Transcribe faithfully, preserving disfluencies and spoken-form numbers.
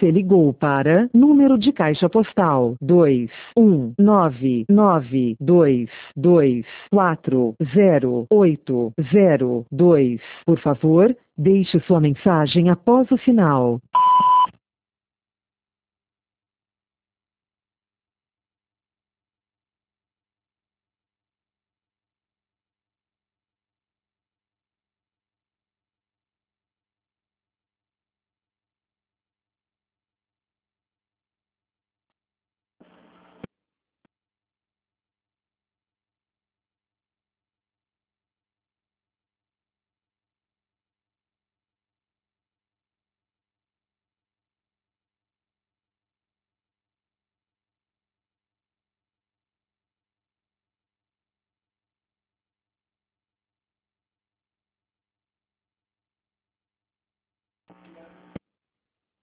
Você ligou para número de caixa postal dois um nove nove dois dois quatro zero oito zero dois. Por favor, deixe sua mensagem após o sinal.